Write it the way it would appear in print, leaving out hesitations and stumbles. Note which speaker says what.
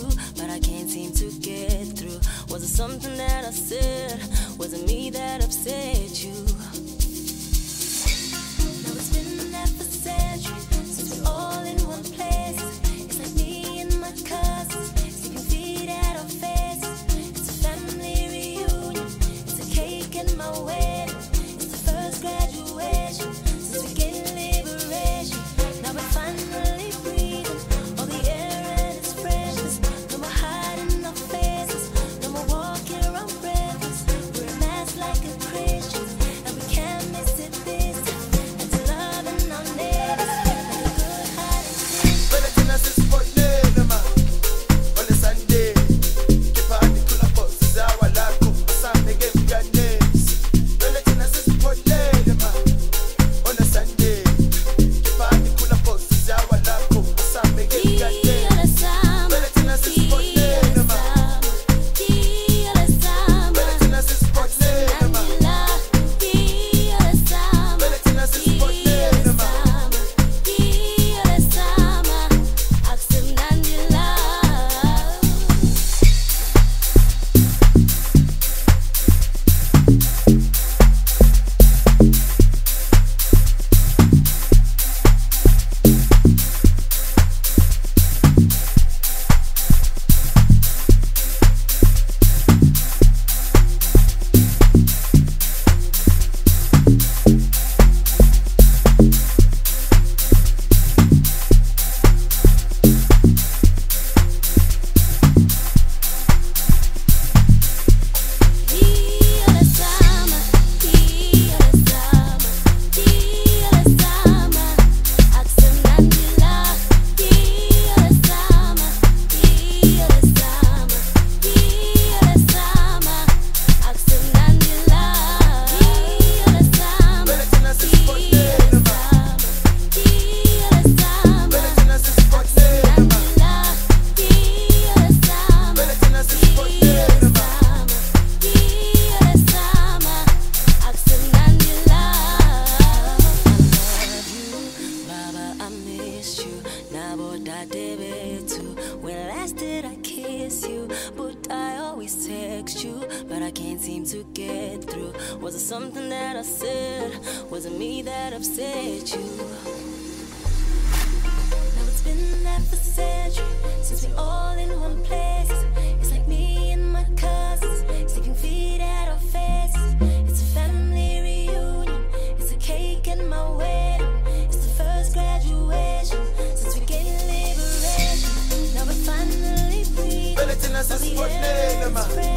Speaker 1: you, but I can't seem to get through. Was it something that I said? Was it me that upset you? Now it's been there for centuries since we're all in one place. It's like me and my cousins, sleeping feet at our faces. It's a family reunion, it's a cake and my wedding. It's the first graduation since we gained liberation. Now we're finally breathing all the air and its freshness. No more hiding our faces, no more walking around breathless. We're a mask like a Christian, and we can't miss it this time. And to loving our neighbors like a good hiding place.
Speaker 2: But it's in a six foot lane, man. On a Sunday, keep on the cool up, this is our life. Some they give me your names. But it's in a six foot lane, man. On a Sunday, keep on the cool up, this is our life. Some they give me your names. But it's in a six foot lane, man. But it's in a six foot lane, man. But it's in a six foot lane, man.
Speaker 1: When last did I kiss you? But I always text you, but I can't seem to get through. Was it something that I said? Was it me that upset you? Now it's been there for centuries since we're all in one place. It's like me and my cousins, sleeping feet at our faces. It's a family reunion, it's a cake and my wedding. It's the first graduation since we gained liberation. Now we're finally free.
Speaker 2: But it's in a six foot lane, man.